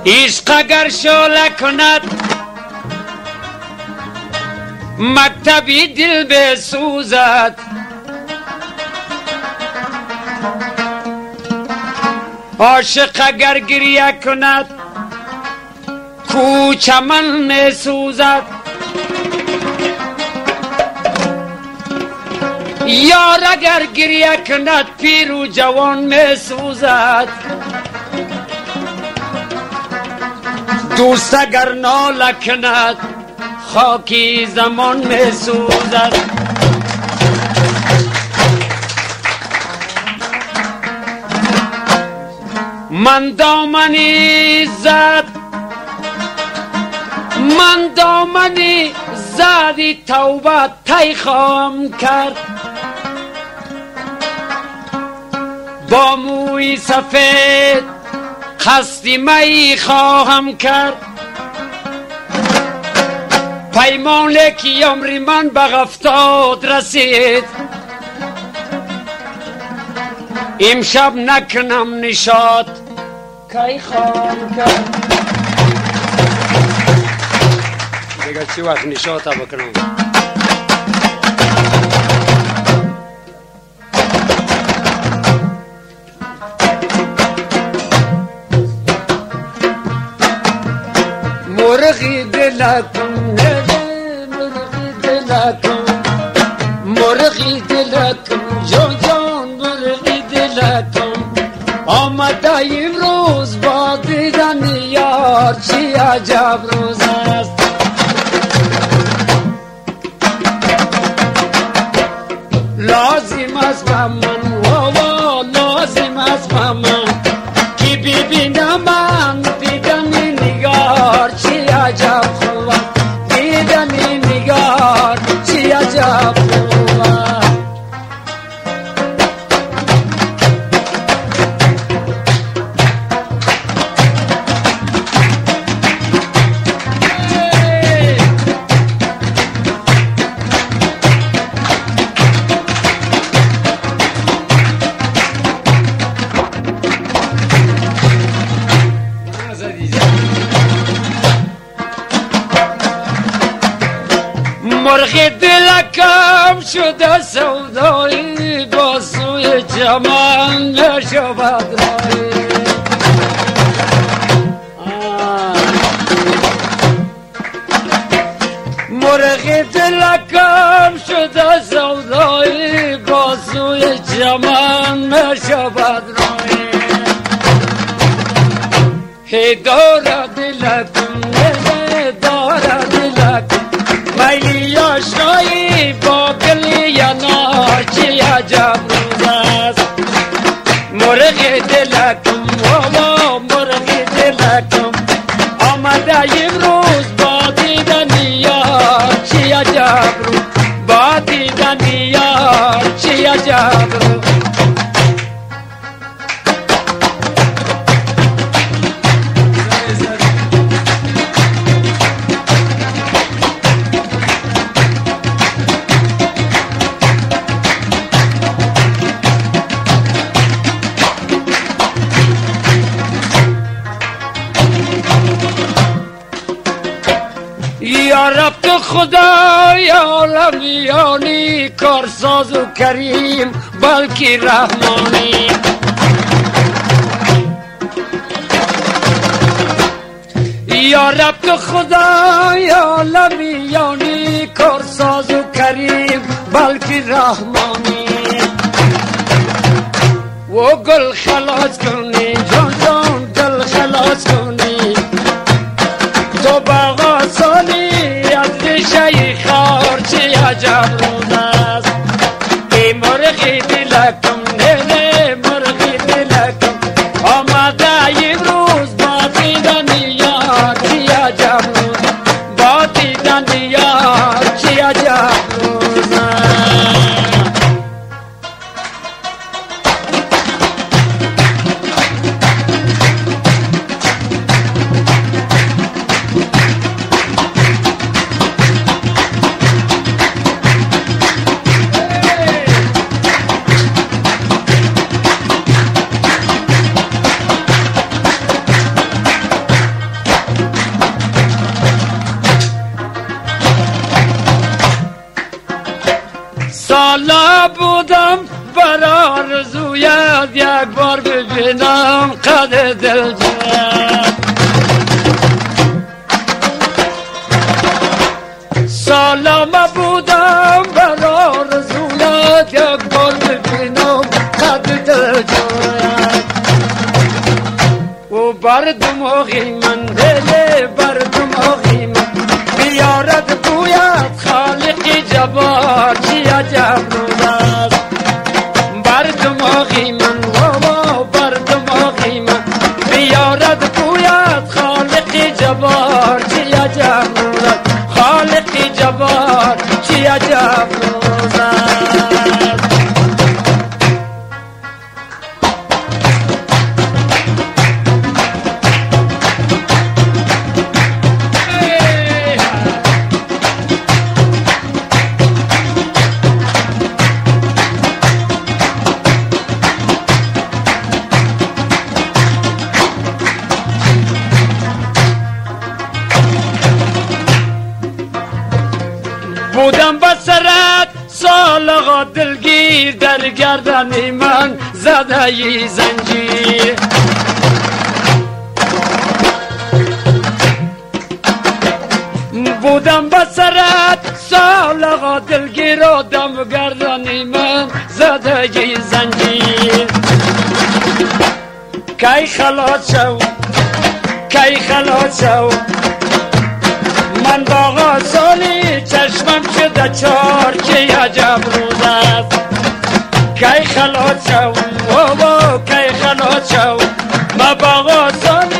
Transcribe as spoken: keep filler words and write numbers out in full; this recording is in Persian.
عشق اگر شعله کند مکتبی دل بسوزد، عاشق اگر گریه کند کو چمن می سوزد، یار اگر گریه کند پیر و جوان می سوزد، دوست اگر ناله کند خاکی زمان می سوزد. من دامنی زد من دامنی زدی توبه تی خواهم کرد، با موی سفید قصدی می خواهم کرد، پیمانه که عمری من به هفتاد رسید، امشب نکنم نشاط کی خواهم کرد. دیگه چی وقت نشاط بکنم؟ مرغی دلکم مرغی دلکم مرغی دلکم جان جان مرغی دلکم، آمده امروز با دیدن یار چی عجب روز است. لازم است به من واوا لازم است به من که ببینم من دیدن نگار چی عجب خوب است، دیدن نگار چی عجب خوب است. مرغ دلکم شده سودایی با سوی چمن نشود رایی. مرغ دلکم شده سودایی با سوی چمن نشود رایی. هدار دلکم هدار دلکم میلی آشنایی با گلی یا نار چی عجب روز است. مرغ دلکم واوا مرغ دلکم آمده امروز با دیدن یار چی عجب روز، با دیدن یار چی عجب روز. یا رب تو خدای عالمیانی کارساز و کریم بلکی رحمانی، یا رب تو خدای عالمیانی کارساز و کریم بلکی رحمانی، و گل خلاص کنی جان جان گل خلاص کنی تو باغا سالی از ریشه خار چی عجب روز است. ای مرغی دلکم نه نه مرغی دلکم آمده امروز با دیدن یار چی عجب روز، با دیدن یار چی عجب روز است. بگوید یک بار ببینم قدر دل جوید. سلام بودم بر آرزویت یک بار ببینم قدر دل جوید. و بر دماغی من دل بر دماغی من بیارد گوید خالقی جبار چی عجب روز است. بر دماغی من بابا بر دماغی من بیارد گوید خالقی جبار چی عجب روز است. خالقی جبار چی عجب روز است. بودم بسرت سالغا دلگیر در گردن من زده ی زنجیر. بودم بسرت سالغا دلگیر آدم گردن من زده ی زنجیر. کی خلاص شو کی خلاص شو من با غزالی چشمم شده چار چه عجب روز است. کی خلاص شو بابا کی خلاص شو من با غزالی